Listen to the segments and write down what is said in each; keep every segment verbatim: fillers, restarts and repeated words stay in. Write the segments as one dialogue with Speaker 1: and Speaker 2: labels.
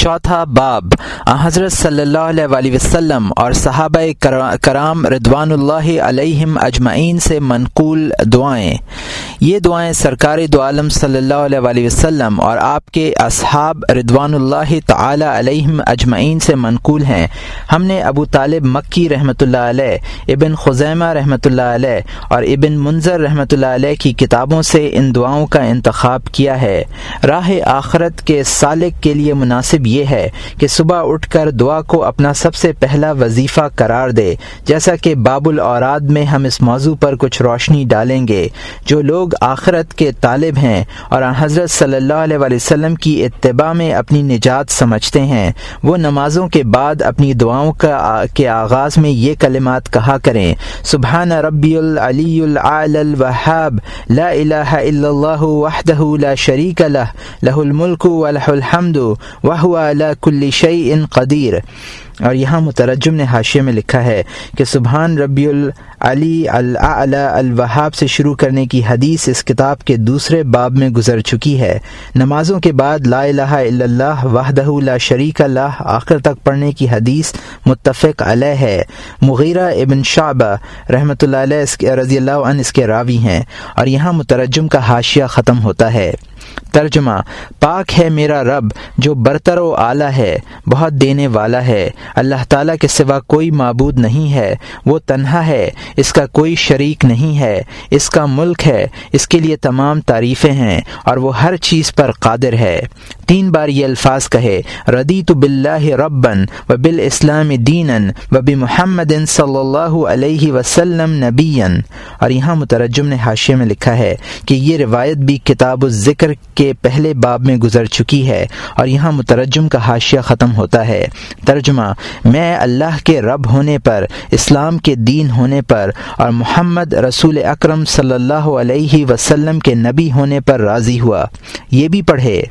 Speaker 1: چوتھا باب حضرت صلی اللہ علیہ وآلہ وسلم اور صحابہ کرام رضوان اللہ علیہم اجمعین سے منقول دعائیں۔ یہ دعائیں سرکار دو عالم صلی اللہ علیہ وآلہ وسلم اور آپ کے اصحاب رضوان اللہ تعالی علیہم اجمعین سے منقول ہیں۔ ہم نے ابو طالب مکی رحمۃ اللہ علیہ، ابن خزیمہ رحمۃ اللہ علیہ اور ابن منذر رحمۃ اللہ علیہ کی کتابوں سے ان دعاؤں کا انتخاب کیا ہے۔ راہ آخرت کے سالک کے لیے مناسب یہ ہے کہ صبح اٹھ کر دعا کو اپنا سب سے پہلا وظیفہ قرار دے، جیسا کہ باب الاوراد میں ہم اس موضوع پر کچھ روشنی ڈالیں گے۔ جو لوگ آخرت کے طالب ہیں اور حضرت صلی اللہ علیہ وآلہ وسلم کی اتباع میں اپنی نجات سمجھتے ہیں، وہ نمازوں کے بعد اپنی دعاؤں کا کے آغاز میں یہ کلمات کہا کریں: سبحان ربی العلی الاعلی الوہاب، لا الہ الا اللہ وحدہ لا شریک لہ، لہ الملک ولہ الحمد وہو علی کل شیء قدیر۔ اور یہاں مترجم نے حاشیے میں لکھا ہے کہ سبحان ربی العلی الاعلی الوہاب سے شروع کرنے کی حدیث اس کتاب کے دوسرے باب میں گزر چکی ہے۔ نمازوں کے بعد لا الہ الا اللہ وحدہ لا شریک لہ آخر تک پڑھنے کی حدیث متفق علیہ ہے۔ مغیرہ ابن شعبہ رحمۃ اللہ علیہ رضی اللہ عنہ اس کے راوی ہیں۔ اور یہاں مترجم کا حاشیہ ختم ہوتا ہے۔ ترجمہ: پاک ہے میرا رب جو برتر و اعلیٰ ہے، بہت دینے والا ہے۔ اللہ تعالیٰ کے سوا کوئی معبود نہیں ہے، وہ تنہا ہے، اس کا کوئی شریک نہیں ہے، اس کا ملک ہے، اس کے لیے تمام تعریفیں ہیں اور وہ ہر چیز پر قادر ہے۔ تین بار یہ الفاظ کہے: رضیت باللہ ربا و بالاسلام دینا و بمحمد صلی اللہ علیہ وسلم نبیا۔ اور یہاں مترجم نے حاشیے میں لکھا ہے کہ یہ روایت بھی کتاب الذکر کے پہلے باب میں گزر چکی ہے۔ اور یہاں مترجم کا حاشیہ ختم ہوتا ہے۔ ترجمہ: میں اللہ کے رب ہونے پر، اسلام کے دین ہونے پر اور محمد رسول اکرم صلی اللہ علیہ وسلم کے نبی ہونے پر راضی ہوا۔ یہ بھی پڑھے: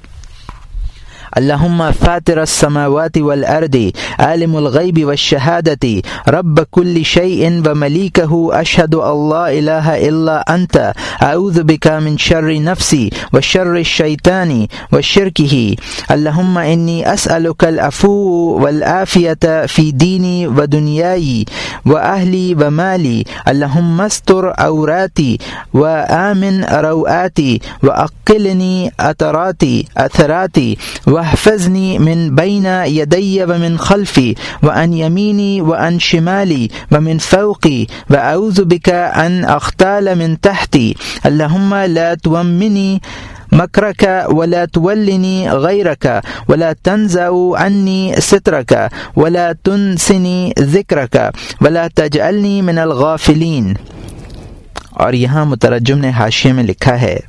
Speaker 1: اللہم فاطر السماوات والارض عالم الغیب والشہادۃ رب کل شیء وملیکہ اشہد ان لا الہ الا انت اعوذ بک من شر نفسی وشر الشیطان وشرکہ۔ اللہم انی اسألک العفو والعافیۃ فی دینی ودنیای واہلی ومالی۔ اللہم استر عوراتی وآمن روآتی واقلنی اثراتی اثراتی واحفظنی من بین یدی ومن خلفی وعن یمینی وعن شمالی ومن فوقی واعوذ بک ان اغتال من تحتی۔ اللہم لا تؤمنی مکرک ولا تولنی غیرک ولا تنزع عنی سترک ولا تنسنی ذکرک ولا تجعلنی من الغافلین۔ اور یہاں مترجم نے حاشیے میں لکھا ہے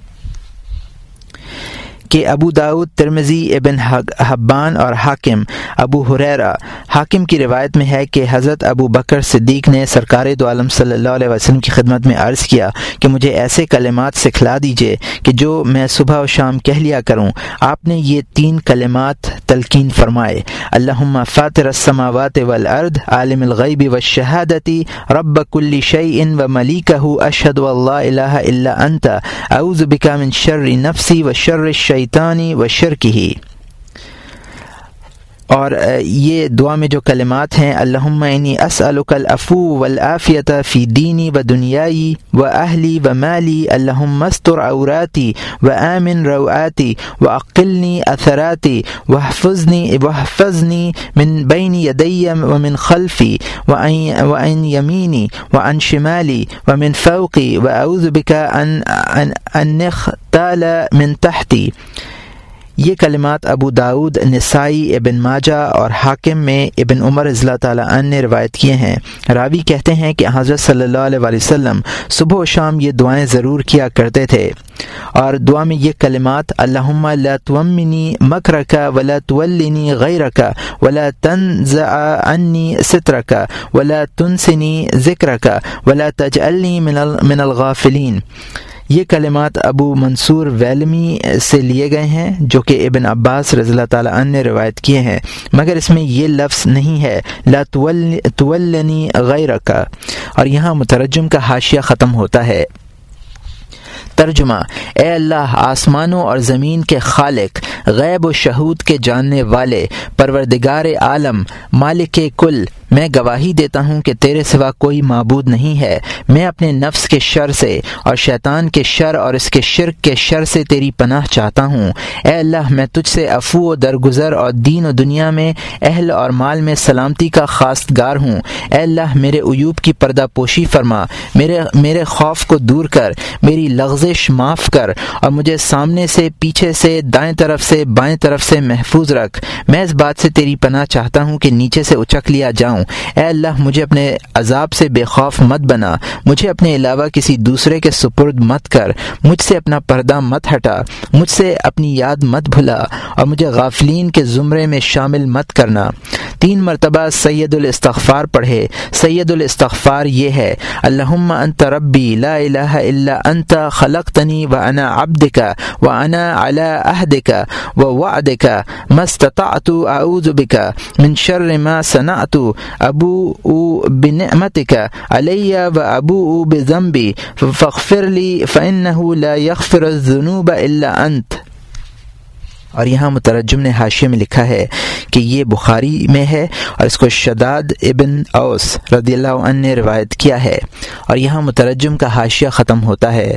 Speaker 1: کہ ابو داؤد، ترمذی، ابن حبان اور حاکم ابو ہریرہ حاکم کی روایت میں ہے کہ حضرت ابو بکر صدیق نے سرکار دو عالم صلی اللہ علیہ وسلم کی خدمت میں عرض کیا کہ مجھے ایسے کلمات سکھلا دیجئے کہ جو میں صبح و شام کہہ لیا کروں۔ آپ نے یہ تین کلمات تلقین فرمائے: اللہم فاطر السماوات والارض عالم الغیب والشہادۃ رب کل شیء وملیکہ اشہد ان لا الہ الا انت اعوذ بک من شر نفسی وشر الشیطان و شرکہ۔ اور یہ دعا میں جو کلمات ہیں: اللہم انی اسألک العفو والعافیۃ فی دینی و دنیای و اہلی و مالی۔ اللہم استر عوراتی وآمن روآتی واقلنی اثراتی واحفظنی واحفظنی من بین یدی ومن خلفی وعن یمینی وعن شمالی ومن فوقی واعوذ بک ان ان اغتال من تحتی۔ یہ کلمات ابو داؤد، نسائی، ابن ماجہ اور حاکم میں ابن عمر رضی اللہ تعالیٰ عنہ نے روایت کیے ہیں۔ راوی کہتے ہیں کہ حضرت صلی اللہ علیہ وآلہ وسلم صبح و شام یہ دعائیں ضرور کیا کرتے تھے۔ اور دعا میں یہ کلمات: اللہم لا تؤمنی مکرک ولا تولنی غیرک ولا تنزع عنی سترک ولا تنسنی ذکرک ولا تجعلنی من الغافلین۔ یہ کلمات ابو منصور ویلمی سے لیے گئے ہیں جو کہ ابن عباس رضی اللہ تعالیٰ عنہ نے روایت کیے ہیں، مگر اس میں یہ لفظ نہیں ہے لا تولنی غیرک۔ اور یہاں مترجم کا حاشیہ ختم ہوتا ہے۔ ترجمہ: اے اللہ، آسمانوں اور زمین کے خالق، غیب و شہود کے جاننے والے، پروردگار عالم، مالک کل، میں گواہی دیتا ہوں کہ تیرے سوا کوئی معبود نہیں ہے۔ میں اپنے نفس کے شر سے اور شیطان کے شر اور اس کے شرک کے شر سے تیری پناہ چاہتا ہوں۔ اے اللہ، میں تجھ سے عفو و درگزر اور دین و دنیا میں، اہل اور مال میں سلامتی کا خواستگار ہوں۔ اے اللہ، میرے عیوب کی پردہ پوشی فرما، میرے میرے خوف کو دور کر، میری لغزش معاف کر، اور مجھے سامنے سے، پیچھے سے، دائیں طرف سے، بائیں طرف سے محفوظ رکھ۔ میں اس بات سے تیری پناہ چاہتا ہوں کہ نیچے سے اچک لیا جاؤں۔ اے اللہ، مجھے اپنے عذاب سے بے خوف مت بنا، مجھے اپنے علاوہ کسی دوسرے کے سپرد مت کر، مجھ سے اپنا پردہ مت ہٹا، مجھ سے اپنی یاد مت بھلا، اور مجھے غافلین کے زمرے میں شامل مت کرنا۔ تین مرتبہ سید الاستغفار پڑھے۔ سید الاستغفار یہ ہے: اللہم انت ربی لا الہ الا انت خلقتنی وانا عبدک وانا علی عہدک ووعدک ما استطعت اعوذ بک من شر ما صنعت ابوء بنعمتک علی وابوء بذنبی فاغفر لی فانہ لا یغفر الذنوب الا انت۔ اور یہاں مترجم نے حاشیے میں لکھا ہے کہ یہ بخاری میں ہے اور اس کو شداد ابن اوس رضی اللہ عنہ نے روایت کیا ہے۔ اور یہاں مترجم کا حاشیہ ختم ہوتا ہے: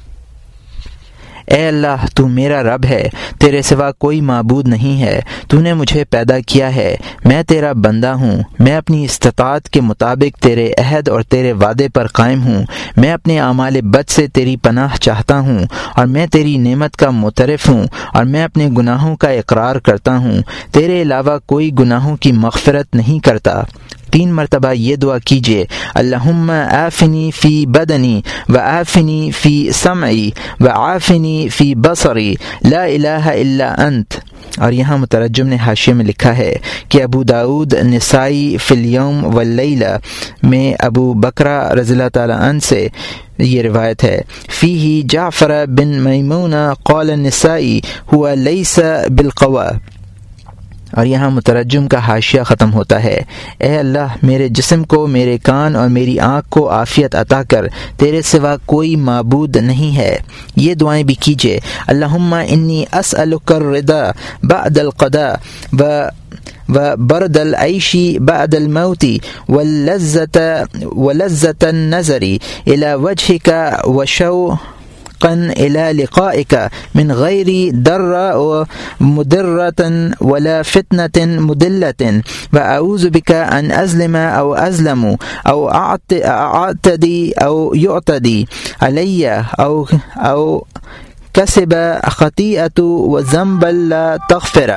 Speaker 1: اے اللہ، تو میرا رب ہے، تیرے سوا کوئی معبود نہیں ہے، تو نے مجھے پیدا کیا ہے، میں تیرا بندہ ہوں، میں اپنی استطاعت کے مطابق تیرے عہد اور تیرے وعدے پر قائم ہوں، میں اپنے اعمال بد سے تیری پناہ چاہتا ہوں، اور میں تیری نعمت کا معترف ہوں، اور میں اپنے گناہوں کا اقرار کرتا ہوں، تیرے علاوہ کوئی گناہوں کی مغفرت نہیں کرتا۔ تین مرتبہ یہ دعا کیجیے: اللہم آفنی فی بدنی وآفنی فی سمعی وعافنی فی بصری لا الہ الا انت۔ اور یہاں مترجم نے حاشیے میں لکھا ہے کہ ابو داود نسائی فی الیوم واللیلہ میں ابو بکرہ رضی اللہ تعالیٰ عنہ سے یہ روایت ہے: فیہ جعفر بن میمون قال النسائی ہوا لیس بالقوی۔ اور یہاں مترجم کا حاشیہ ختم ہوتا ہے: اے اللہ، میرے جسم کو، میرے کان اور میری آنکھ کو عافیت عطا کر، تیرے سوا کوئی معبود نہیں ہے۔ یہ دعائیں بھی کیجیے: اللہم انی اسألک الرضا بعد القضاء و وبرد العیش بعد الموت واللذت ولذت النظر الی وجہک وشوق إلى لقائك من غير ضر مضرة ولا فتنة مضلة وأعوذ بك أن أظلم أو أظلم أو أعتدي أو يعتدي علي أو أو كسب خطيئة وذنب لا تغفر۔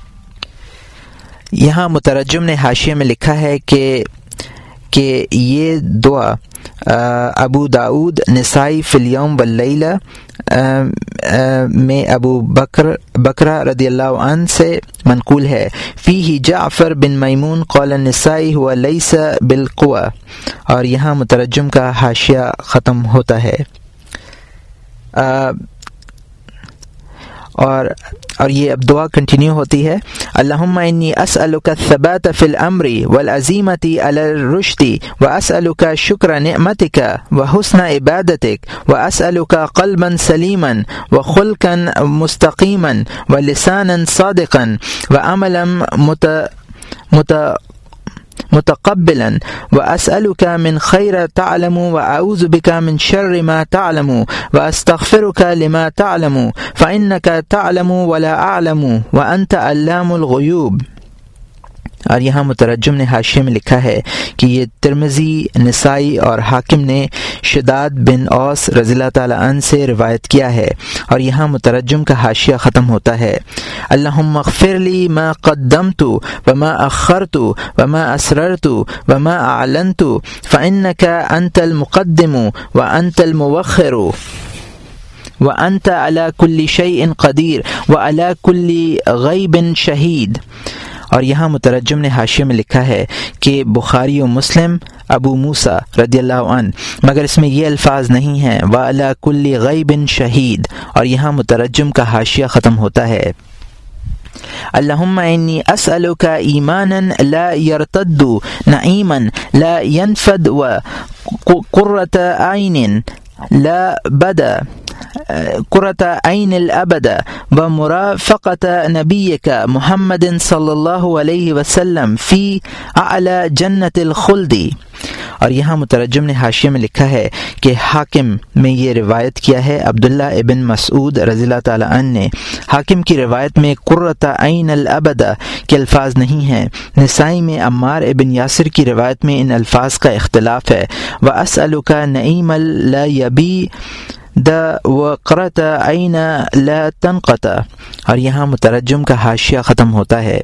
Speaker 1: یہاں مترجم نے حاشیے میں لکھا ہے کہ کہ یہ دعا ابو داود نسائی فی الیوم واللیلہ میں ابو بکر بکرہ رضی اللہ عنہ سے منقول ہے: فیہ جعفر بن میمون قال النسائی ہوا لیس بالقوی۔ اور یہاں مترجم کا حاشیہ ختم ہوتا ہے۔ اور اور یہ اب دعا کنٹینیو ہوتی ہے: اللہم انی اسألک الثبات فی الامر والعزیمۃ علی الرشد واسألک شکر نعمتک وحسن عبادتک واسألک قلبا سلیما وخلقا مستقیما ولسانا صادقا وعملا مت مت متقبلا وأسألك من خير تعلم وأعوذ بك من شر ما تعلم وأستغفرك لما تعلم فإنك تعلم ولا أعلم وأنت علام الغيوب۔ اور یہاں مترجم نے حاشیے میں لکھا ہے کہ یہ ترمذی، نسائی اور حاکم نے شداد بن اوس رضی اللہ تعالیٰ عنہ سے روایت کیا ہے۔ اور یہاں مترجم کا حاشیہ ختم ہوتا ہے: اللہم اغفر لی ما قدمت وما اخرت وما اسررت وما اعلنت فانک انت المقدم وانت المؤخر وانت على كل شيء قدیر وعلى كل غیب شہید۔ اور یہاں مترجم نے حاشیے میں لکھا ہے کہ بخاری و مسلم ابو موسیٰ رضی اللہ عنہ، مگر اس میں یہ الفاظ نہیں ہیں وَعَلَى كُلِّ غَيْبٍ شَهِيدٍ۔ اور یہاں مترجم کا حاشیہ ختم ہوتا ہے: اللہم انی اسألک ایمانا لا یرتد نعیما لا ينفد وقرة عین لا بدا قرۃ عین الابد و مرافقۃ نبیک محمد صلی اللہ علیہ وسلم فی اعلی جنت الخلد۔ اور یہاں مترجم نے حاشیے میں لکھا ہے کہ حاکم میں یہ روایت کیا ہے عبداللہ ابن مسعود رضی اللہ تعالیٰ عنہ نے۔ حاکم کی روایت میں قرۃ عین الابد کے الفاظ نہیں ہیں۔ نسائی میں عمار ابن یاسر کی روایت میں ان الفاظ کا اختلاف ہے۔ وَأَسْأَلُكَ نَعِيمَ لَا يَبِي دا وقرۃ عین لا تنقطع۔ اور یہاں مترجم کا حاشیہ ختم ہوتا ہے۔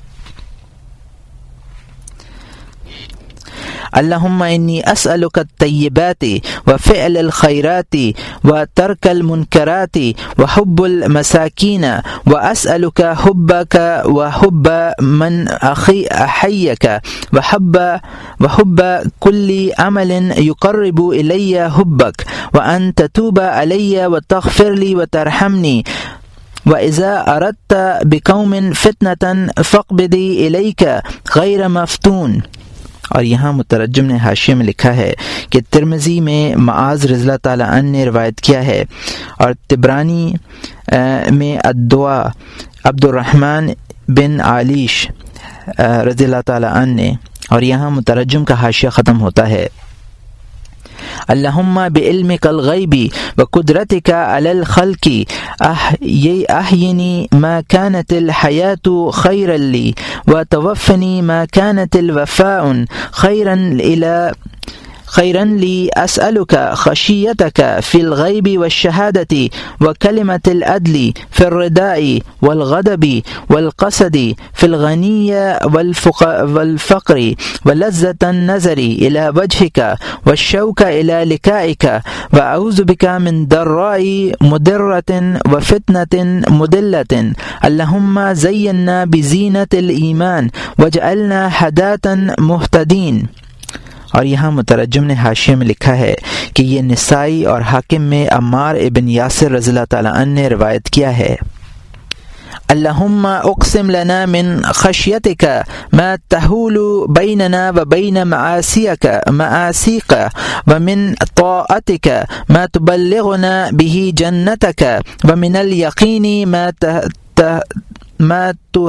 Speaker 1: اللہم انی اسألک الطیبات وفعل الخیرات وترک المنکرات وحب المساکین واسألک حبک وحب من احیک وحب وحب کل عمل یقرب الی حبک وان تتوب علی وتغفر لی وترحمنی وَإِذَا أَرَدْتَ بِقَوْمٍ فِتْنَةً فَاقْبِضْنِي إِلَيْكَ غَيْرَ مَفْتُونٍ۔ اور یہاں مترجم نے حاشیے میں لکھا ہے کہ ترمذی میں معاذ رضی اللہ تعالیٰ عنہ نے روایت کیا ہے، اور طبرانی میں الدعا عبد الرحمن بن علیش رضی اللہ تعالیٰ عنہ نے۔ اور یہاں مترجم کا حاشیہ ختم ہوتا ہے۔ اللہم بعلمک الغیب وقدرتک علی الخلق احینی ما کانت الحیاۃ خیرا لی وتوفنی ما کانت الوفاء خیرا الی خیرا لی اسألک خشیتک فی الغیب والشہادۃ وکلمۃ العدل فی الرداء والغضب والقصد فی الغنی والفقر ولذة النظر الی وجہک والشوق الی لقائک واعوذ بک من ضراء مضرۃ وفتنة مضلۃ اللہم زینا بزینۃ الایمان واجعلنا ہداۃ مہتدین۔ اور یہاں مترجم نے حاشیے میں لکھا ہے کہ یہ نسائی اور حاکم میں عمار ابن یاسر رضی اللہ تعالیٰ عنہ نے روایت کیا ہے۔ اللہم اقسم لنا من خشیتک ما تحول بیننا وبین معاصیک معاصیک ومن طاعتک ما تبلغنا به جنتک ومن الیقین ما ما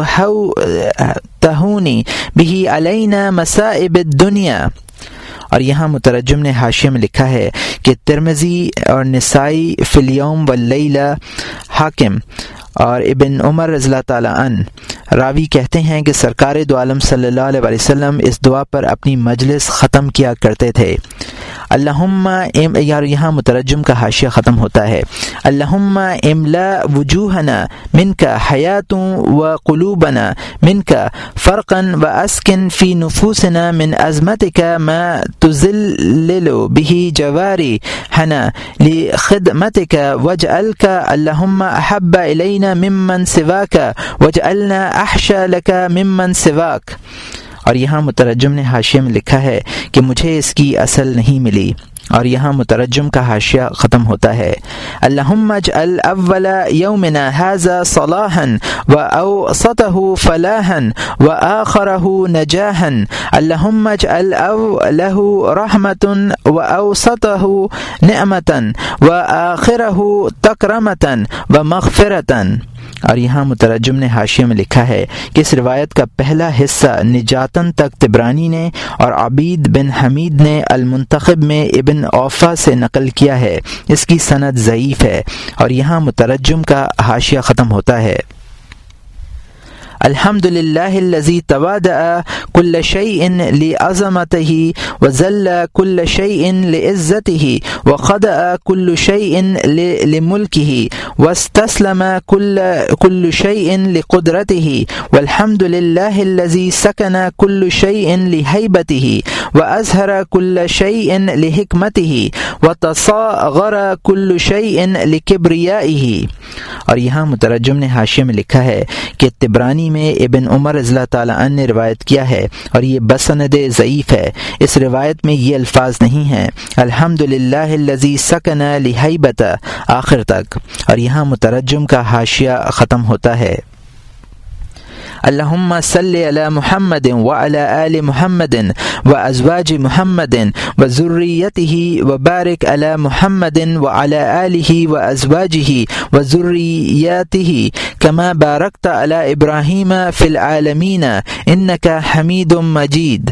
Speaker 1: تہونی به علینا مصائب الدنیا۔ اور یہاں مترجم نے حاشیے میں لکھا ہے کہ ترمذی اور نسائی فی الیوم واللیلہ، حاکم اور ابن عمر رضی اللہ تعالیٰ عنہ راوی کہتے ہیں کہ سرکار دو عالم صلی اللہ علیہ وسلم اس دعا پر اپنی مجلس ختم کیا کرتے تھے۔ اللہم ام یار یہاں مترجم کا حاشیہ ختم ہوتا ہے۔ اللہم املا وجوہنا منک حیات و قلوبنا منک فرقا و اسکن فی نفوسنا من عظمتک ما تذلل به جوارحنا لخدمتک واجعلک اللہم احب الینا ممن سواک واجعلنا احشى لک ممن سواک۔ اور یہاں مترجم نے حاشیے میں لکھا ہے کہ مجھے اس کی اصل نہیں ملی۔ اور یہاں مترجم کا حاشیہ ختم ہوتا ہے۔ اللہم اجعل اول یومنا ھذا صلاحا واوسطہ فلاحا وآخرہ نجاحا اللہم اجعل اولہ رحمۃ واوسطہ نعمۃ وآخرہ تکرمۃ ومغفرۃ۔ اور یہاں مترجم نے حاشیے میں لکھا ہے کہ اس روایت کا پہلا حصہ نجاتن تک طبرانی نے اور عبید بن حمید نے المنتخب میں ابن اوفا سے نقل کیا ہے، اس کی سند ضعیف ہے۔ اور یہاں مترجم کا حاشیہ ختم ہوتا ہے۔ الحمد للہ الذی توادع کل شیء لعظمتہ وذل کل شیء لعزتہ وخضع کل شیء لملکہ واستسلم کل کل شیء لقدرتہ والحمد للہ الذی سکن کل شیء لہیبتہ واظہر کل شیء لحکمتہ وتصاغر کل شیء لکبریائہ۔ اور یہاں مترجم نے حاشیے میں لکھا ہے کہ طبرانی میں ابن عمر رضی اللہ تعالیٰ عنہ نے روایت کیا ہے اور یہ بسند ضعیف ہے۔ اس روایت میں یہ الفاظ نہیں ہیں الحمد للہ الذی سکن لہیبت آخر تک۔ اور یہاں مترجم کا حاشیہ ختم ہوتا ہے۔ اللہم صلی علی محمد وعلی آل محمد وازواج محمد وذریتہ وبارک علی محمد وعلی آلہ وازواجہ وذریاتہ کما بارکت علی ابراہیم فی العالمین انک حمید مجید۔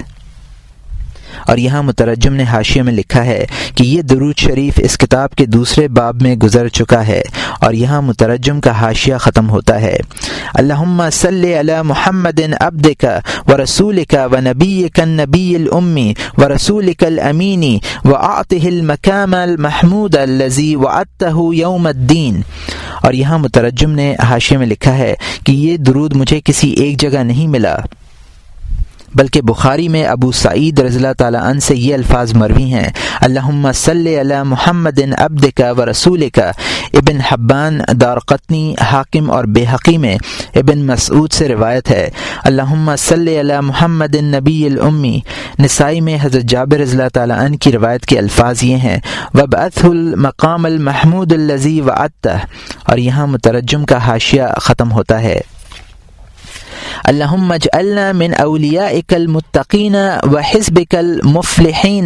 Speaker 1: اور یہاں مترجم نے حاشیے میں لکھا ہے کہ یہ درود شریف اس کتاب کے دوسرے باب میں گزر چکا ہے، اور یہاں مترجم کا حاشیہ ختم ہوتا ہے اللہم صلی علی محمد عبدک ورسولک ونبیک النبی الامی ورسولک الامین واعطہ المقام المحمود الذی وعدتہ یوم الدین۔ اور یہاں مترجم نے حاشیے میں لکھا ہے کہ یہ درود مجھے کسی ایک جگہ نہیں ملا، بلکہ بخاری میں ابو سعید رضی اللہ تعالیٰ عنہ سے یہ الفاظ مروی ہیں اللہم صلی علی محمد عبدک ورسولک۔ ابن حبان، دارقطنی، حاکم اور بیہقی میں ابن مسعود سے روایت ہے اللہم صلی علی محمد النبی الامی۔ نسائی میں حضرت جابر رضی اللہ تعالیٰ عنہ کی روایت کے الفاظ یہ ہیں وابعثہ المقام المحمود الذی وعدتہ۔ اور یہاں مترجم کا حاشیہ ختم ہوتا ہے اللہم اجعلنا من اولیائک المتقین وحزبک المفلحین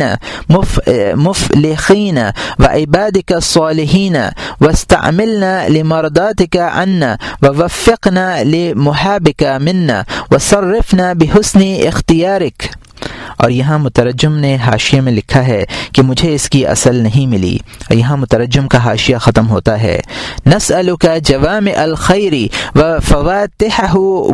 Speaker 1: مفلحین وعبادک الصالحین واستعملنا لمرضاتک عنا ووفقنا لمحابک منا وصرفنا بحسن اختیارک۔ اور یہاں مترجم نے حاشیے میں لکھا ہے کہ مجھے اس کی اصل نہیں ملی، اور یہاں مترجم کا حاشیہ ختم ہوتا ہے نسألک جوامع الخیر وفواتحہ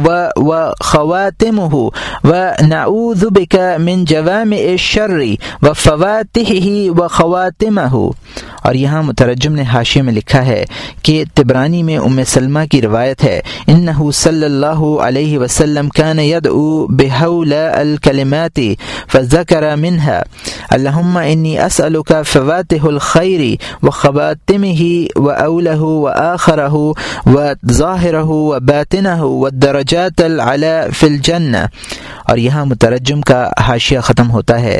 Speaker 1: وخواتمہ ونعوذ بک من جوامع الشر وفواتحہ وخواتمہ۔ اور یہاں مترجم نے حاشیے میں لکھا ہے کہ طبرانی میں ام سلمہ کی روایت ہے انہ صلی اللہ علیہ وسلم کان یدعو بحول الکلمات فذکر منها اللہم انی اسألک فواتح الخیر وخواتمہ واولہ وآخرہ وظاہرہ وباطنہ والدرجات العلی فی الجنہ۔ اور یہاں مترجم کا حاشیہ ختم ہوتا ہے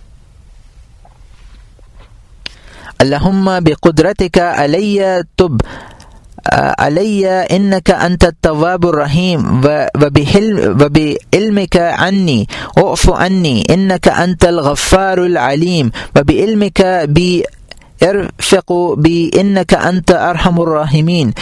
Speaker 1: اللہم بقدرتک علی تب علی انک انت التواب الرحیم وبعلمک عنی اعف عنی انک انت الغفار العلیم وبعلمک بی ارفق بی انک انت ارحم الراحمین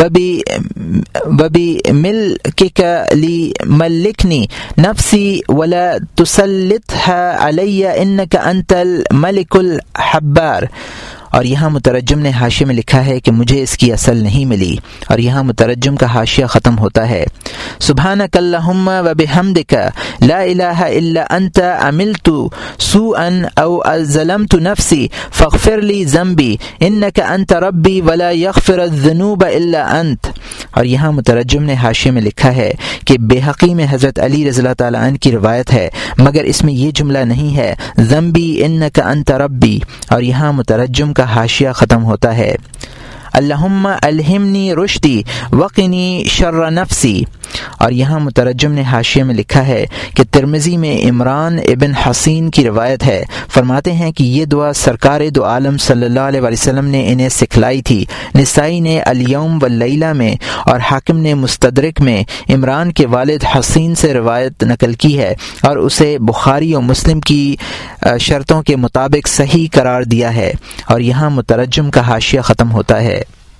Speaker 1: وبملکک لملکنی نفسی ولا تسلطها علی انک انت الملک الحبار۔ اور یہاں مترجم نے حاشیے میں لکھا ہے کہ مجھے اس کی اصل نہیں ملی، اور یہاں مترجم کا حاشیہ ختم ہوتا ہے سبحانک اللہم وبحمدک لا الہ الا انت عملت سوءا او ظلمت نفسی فاغفر لی ذنبی انک انت ربی ولا یغفر الذنوب الا انت۔ اور یہاں مترجم نے حاشیے میں لکھا ہے کہ بیہقی میں حضرت علی رضی اللہ تعالیٰ عنہ کی روایت ہے مگر اس میں یہ جملہ نہیں ہے ذنبی انک انت ربی۔ اور یہاں مترجم کا حاشیہ ختم ہوتا ہے اللہم الہمنی رشدی وقنی شر نفسی۔ اور یہاں مترجم نے حاشیے میں لکھا ہے کہ ترمذی میں عمران ابن حسین کی روایت ہے، فرماتے ہیں کہ یہ دعا سرکار دو عالم صلی اللہ علیہ وسلم نے انہیں سکھلائی تھی۔ نسائی نے الیوم واللیلہ میں اور حاکم نے مستدرک میں عمران کے والد حسین سے روایت نقل کی ہے اور اسے بخاری اور مسلم کی شرطوں کے مطابق صحیح قرار دیا ہے۔ اور یہاں مترجم کا حاشیہ ختم ہوتا ہے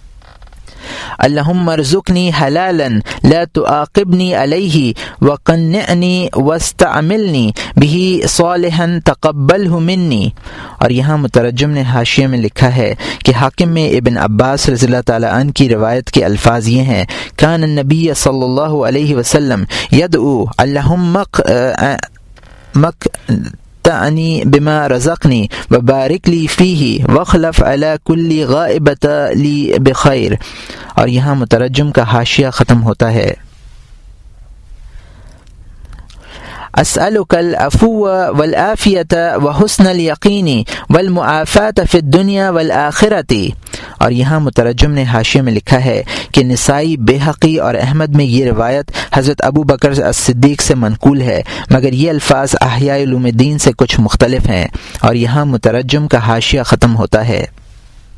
Speaker 1: اللہم ارزقنی حلالا لا تعاقبنی علیہ وقنعنی واستعملنی بہ صالحا تقبلہ منی۔ اور یہاں مترجم نے حاشیے میں لکھا ہے کہ حاکم میں ابن عباس رضی اللہ تعالیٰ عنہ کی روایت کے الفاظ یہ ہیں کان النبی صلی اللہ علیہ وسلم یدعو اللہم مک تعنی بما رزقنی وبارک لی فیہ وخلف علی کل غائبۃ لی بخیر۔ اور یہاں مترجم کا حاشیہ ختم ہوتا ہے اسألک العفو والعافیۃ وحسن الیقین والمعافاۃ فی الدنیا والآخرۃ۔ اور یہاں مترجم نے حاشیے میں لکھا ہے کہ نسائی، بیہقی اور احمد میں یہ روایت حضرت ابو بکر الصدیق سے منقول ہے مگر یہ الفاظ احیاء علوم الدین سے کچھ مختلف ہیں۔ اور یہاں مترجم کا حاشیہ ختم ہوتا ہے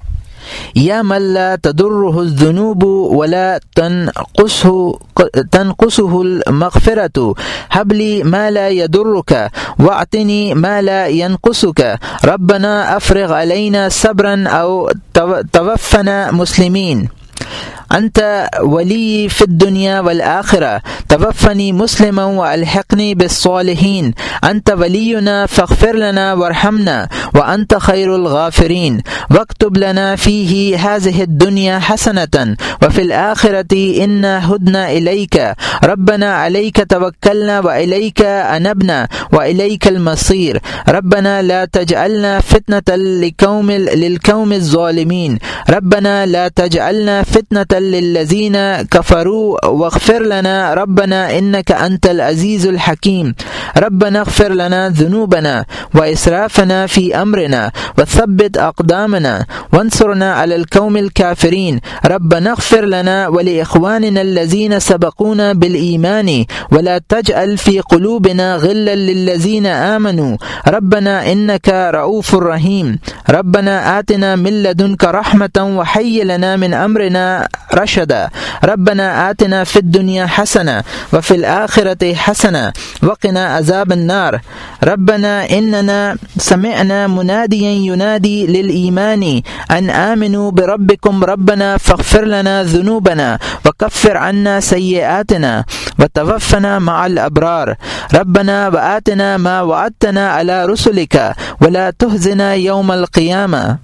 Speaker 1: یا من لا تضرہ الذنوب ولا تنقصه تنقصه المغفرۃ هب لی ما لا يضرك واعطنی ما لا ينقصك ربنا افرغ علینا صبرا او توفنا مسلمین انت ولی فی الدنیا والآخرہ توفنی مسلما والحقنی بالصالحین انت ولینا فاغفر لنا وارحمنا وانت خیر الغافرین واکتب لنا فیہ هذه الدنیا حسنة وفی الآخرة انا ہدنا الیک ربنا علیک توکلنا والیک انبنا والیک المصیر ربنا لا تجعلنا فتنة للقوم للقوم الظالمین ربنا لا تجعلنا فتنة للذین کفروا واغفر لنا ربنا انک انت العزیز الحکیم ربنا اغفر لنا ذنوبنا واسرافنا فی امرنا وثبت اقدامنا وانصرنا على القوم الكافرین ربنا اغفر لنا ولاخواننا الذین سبقونا بالایمان ولا تجعل فی قلوبنا غلا للذین آمنوا ربنا انک رؤوف رحیم ربنا آتنا من لدنک رحمة وهیئ لنا من امرنا رشدا ربنا آتنا فی الدنیا حسنة وفی الآخرة حسنة وقنا عذاب النار ربنا اننا سمعنا منادیا ینادی للایمان ان آمنوا بربکم ربنا فاغفر لنا ذنوبنا وکفر عنا سیئاتنا وتوفنا مع الابرار ربنا وآتنا ما وعدتنا على رسلك ولا تخزنا يوم القيامة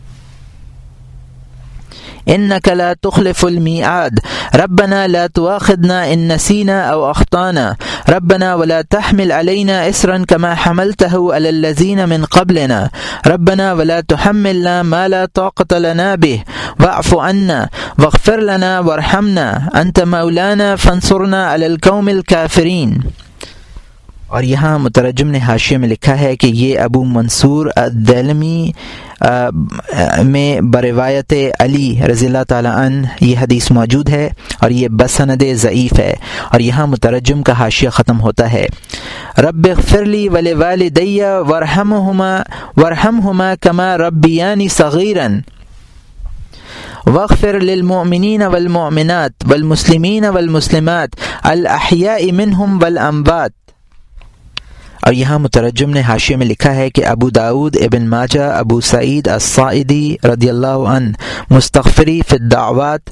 Speaker 1: انك لا تخلف الميعاد ربنا لا تؤاخذنا ان نسينا او اخطانا ربنا ولا تحمل علينا اسرا كما حملته على الذين من قبلنا ربنا ولا تحملنا ما لا طاقة لنا به واعف عنا واغفر لنا وارحمنا انت مولانا فانصرنا على القوم الكافرين. اور یہاں مترجم نے حاشیے میں لکھا ہے کہ یہ ابو منصور الدیلمی میں بروایت علی رضی اللہ تعالی عنہ یہ حدیث موجود ہے اور یہ بسند ضعیف ہے. اور یہاں مترجم کا حاشیہ ختم ہوتا ہے رب اغفر لی ولوالدی وارحمہما وارحمہما کما ربیانی صغیرا واغفر للمؤمنین والمؤمنات والمسلمین والمسلمات الاحیاء منہم والاموات. اور یہاں مترجم نے حاشیے میں لکھا ہے کہ ابو داود ابن ماجہ ابو سعید الصائدی رضی اللہ عنہ مستغفری فی الدعوات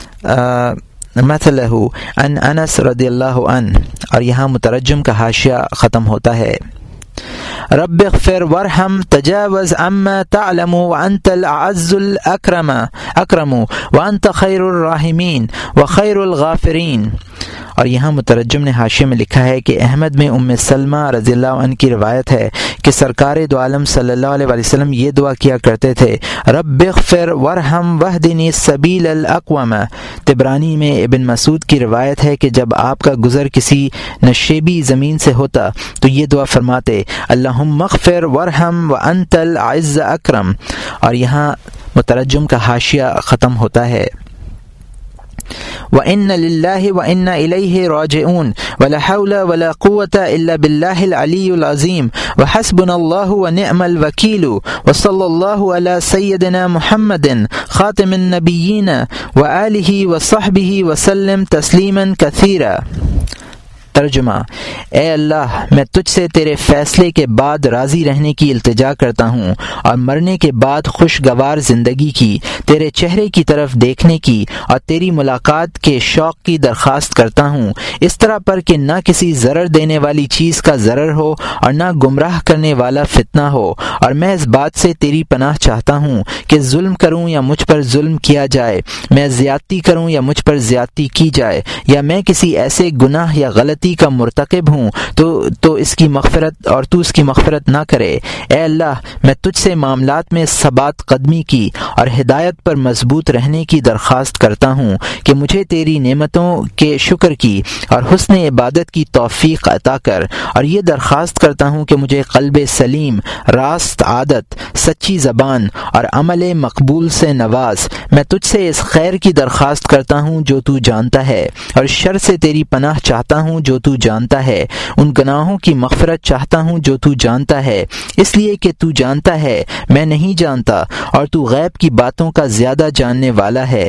Speaker 1: مثلہ ان انس رضی اللہ عنہ. اور یہاں مترجم کا حاشیہ ختم ہوتا ہے رب اغفر وارحم تجاوز عما تعلم وانت الاعز الاکرم اکرم وانت خیر الراحمین وخیر الغافرین. اور یہاں مترجم نے حاشیے میں لکھا ہے کہ احمد میں ام سلمہ رضی اللہ عنہ کی روایت ہے کہ سرکار دو عالم صلی اللہ علیہ وسلم یہ دعا کیا کرتے تھے رب اغفر وارحم واہدنی السبیل الاقوم. طبرانی میں ابن مسعود کی روایت ہے کہ جب آپ کا گزر کسی نشیبی زمین سے ہوتا تو یہ دعا فرماتے اللہم اغفر وارحم وانت العز اکرم. اور یہاں مترجم کا حاشیہ ختم ہوتا ہے وَإِنَّ لِلَّهِ وَإِنَّ إِلَيْهِ رَاجِعُونَ وَلَا حَوْلَ وَلَا قُوَّةَ إِلَّا بِاللَّهِ الْعَلِيِّ الْعَظِيمِ وَحَسْبُنَا اللَّهُ وَنِعْمَ الْوَكِيلُ وَصَلَّى اللَّهُ عَلَى سَيِّدِنَا مُحَمَّدٍ خَاتِمِ النَّبِيِّينَ وَآلِهِ وَصَحْبِهِ وَسَلَّمَ تَسْلِيمًا كَثِيرًا. ترجمہ اے اللہ میں تجھ سے تیرے فیصلے کے بعد راضی رہنے کی التجا کرتا ہوں اور مرنے کے بعد خوشگوار زندگی کی تیرے چہرے کی طرف دیکھنے کی اور تیری ملاقات کے شوق کی درخواست کرتا ہوں اس طرح پر کہ نہ کسی ضرر دینے والی چیز کا ضرر ہو اور نہ گمراہ کرنے والا فتنہ ہو. اور میں اس بات سے تیری پناہ چاہتا ہوں کہ ظلم کروں یا مجھ پر ظلم کیا جائے میں زیادتی کروں یا مجھ پر زیادتی کی جائے یا میں کسی ایسے گناہ یا غلطی کا مرتکب ہوں تو تو اس کی مغفرت اور تو اس کی مغفرت نہ کرے. اے اللہ میں تجھ سے معاملات میں ثبات قدمی کی اور ہدایت پر مضبوط رہنے کی درخواست کرتا ہوں کہ مجھے تیری نعمتوں کے شکر کی اور حسن عبادت کی توفیق عطا کر. اور یہ درخواست کرتا ہوں کہ مجھے قلب سلیم راست عادت سچی زبان اور عمل مقبول سے نواز. میں تجھ سے اس خیر کی درخواست کرتا ہوں جو تو جانتا ہے اور شر سے تیری پناہ چاہتا ہوں جو جو تو جانتا ہے، ان گناہوں کی مغفرت چاہتا ہوں جو تو جانتا ہے، اس لیے کہ تو جانتا ہے میں نہیں جانتا اور تو غیب کی باتوں کا زیادہ جاننے والا ہے۔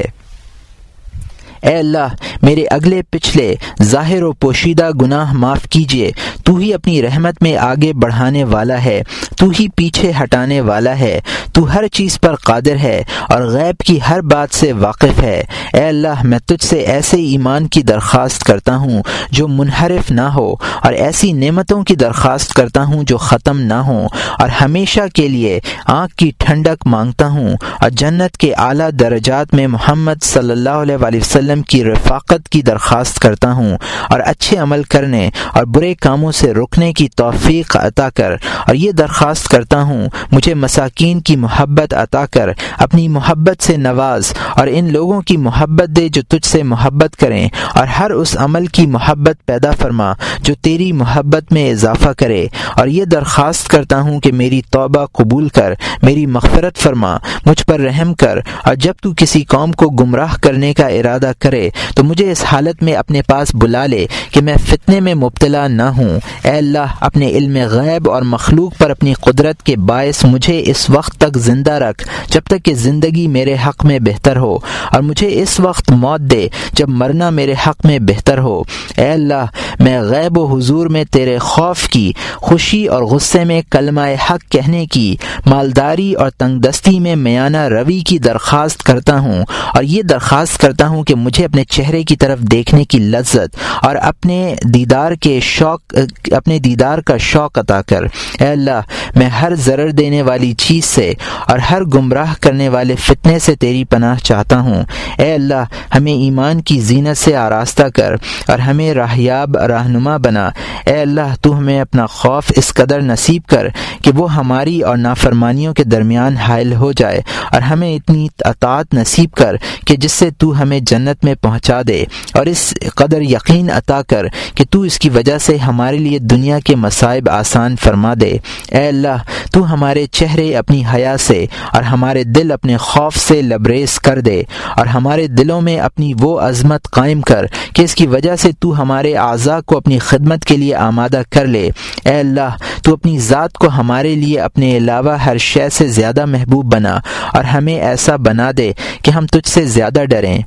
Speaker 1: اے اللہ میرے اگلے پچھلے ظاہر و پوشیدہ گناہ معاف کیجیے، تو ہی اپنی رحمت میں آگے بڑھانے والا ہے، تو ہی پیچھے ہٹانے والا ہے، تو ہر چیز پر قادر ہے اور غیب کی ہر بات سے واقف ہے۔ اے اللہ میں تجھ سے ایسے ایمان کی درخواست کرتا ہوں جو منحرف نہ ہو، اور ایسی نعمتوں کی درخواست کرتا ہوں جو ختم نہ ہوں، اور ہمیشہ کے لیے آنکھ کی ٹھنڈک مانگتا ہوں، اور جنت کے اعلیٰ درجات میں محمد صلی اللہ علیہ وآلہ وسلم کی رفاقت کی درخواست کرتا ہوں، اور اچھے عمل کرنے اور برے کاموں سے رکنے کی توفیق عطا کر، اور یہ درخواست کرتا ہوں مجھے مساکین کی محبت عطا کر، اپنی محبت سے نواز، اور ان لوگوں کی محبت دے جو تجھ سے محبت کریں، اور ہر اس عمل کی محبت پیدا فرما جو تیری محبت میں اضافہ کرے، اور یہ درخواست کرتا ہوں کہ میری توبہ قبول کر، میری مغفرت فرما، مجھ پر رحم کر، اور جب تو کسی قوم کو گمراہ کرنے کا ارادہ کرے تو مجھے اس حالت میں اپنے پاس بلا لے کہ میں فتنے میں مبتلا نہ ہوں۔ اے اللہ اپنے علم غیب اور مخلوق پر اپنی قدرت کے باعث مجھے اس وقت تک زندہ رکھ جب تک کہ زندگی میرے حق میں بہتر ہو، اور مجھے اس وقت موت دے جب مرنا میرے حق میں بہتر ہو۔ اے اللہ میں غیب و حضور میں تیرے خوف کی، خوشی اور غصے میں کلمہ حق کہنے کی، مالداری اور تنگ دستی میں میانہ روی کی درخواست کرتا ہوں، اور یہ درخواست کرتا ہوں کہ مجھے اپنے چہرے کی طرف دیکھنے کی لذت اور اپنے دیدار کے شوق اپنے دیدار کا شوق عطا کر۔ اے اللہ میں ہر ضرر دینے والی چیز سے اور ہر گمراہ کرنے والے فتنے سے تیری پناہ چاہتا ہوں۔ اے اللہ ہمیں ایمان کی زینت سے آراستہ کر اور ہمیں راہیاب رہنما بنا۔ اے اللہ تو ہمیں اپنا خوف اس قدر نصیب کر کہ وہ ہماری اور نافرمانیوں کے درمیان حائل ہو جائے، اور ہمیں اتنی اطاعت نصیب کر کہ جس سے تو ہمیں جنت میں پہنچا دے، اور اس قدر یقین عطا کر کہ تو اس کی وجہ سے ہمارے لیے دنیا کے مصائب آسان فرما دے۔ اے اللہ تو ہمارے چہرے اپنی حیا سے اور ہمارے دل اپنے خوف سے لبریز کر دے، اور ہمارے دلوں میں اپنی وہ عظمت قائم کر کہ اس کی وجہ سے تو ہمارے اعضاء کو اپنی خدمت کے لیے آمادہ کر لے۔ اے اللہ تو اپنی ذات کو ہمارے لیے اپنے علاوہ ہر شے سے زیادہ محبوب بنا، اور ہمیں ایسا بنا دے کہ ہم تجھ سے زیادہ ڈریں۔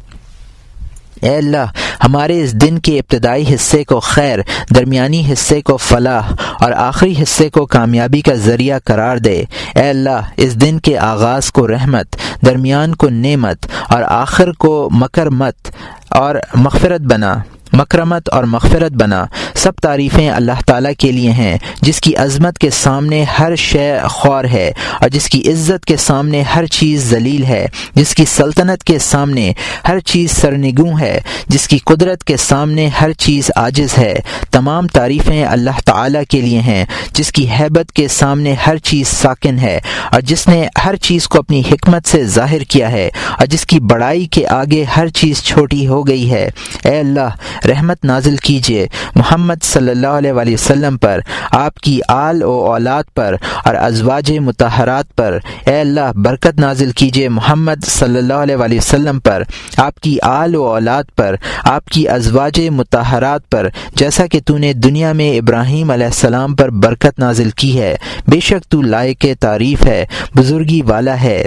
Speaker 1: اے اللہ ہمارے اس دن کے ابتدائی حصے کو خیر، درمیانی حصے کو فلاح اور آخری حصے کو کامیابی کا ذریعہ قرار دے۔ اے اللہ اس دن کے آغاز کو رحمت، درمیان کو نعمت اور آخر کو مکرمت اور مغفرت بنا مکرمت اور مغفرت بنا۔ سب تعریفیں اللہ تعالیٰ کے لیے ہیں جس کی عظمت کے سامنے ہر شے خوار ہے، اور جس کی عزت کے سامنے ہر چیز ذلیل ہے، جس کی سلطنت کے سامنے ہر چیز سرنگوں ہے، جس کی قدرت کے سامنے ہر چیز عاجز ہے۔ تمام تعریفیں اللہ تعالیٰ کے لیے ہیں جس کی ہیبت کے سامنے ہر چیز ساکن ہے، اور جس نے ہر چیز کو اپنی حکمت سے ظاہر کیا ہے، اور جس کی بڑائی کے آگے ہر چیز چھوٹی ہو گئی ہے۔ اے اللہ رحمت نازل کیجیے محمد صلی اللہ علیہ وآلہ وسلم پر، آپ کی آل و اولاد پر اور ازواج مطہرات پر۔ اے اللہ برکت نازل کیجیے محمد صلی اللہ علیہ وآلہ وسلم پر، آپ کی آل و اولاد پر، آپ کی ازواج مطہرات پر، جیسا کہ تو نے دنیا میں ابراہیم علیہ السلام پر برکت نازل کی ہے۔ بے شک تو لائق تعریف ہے، بزرگی والا ہے۔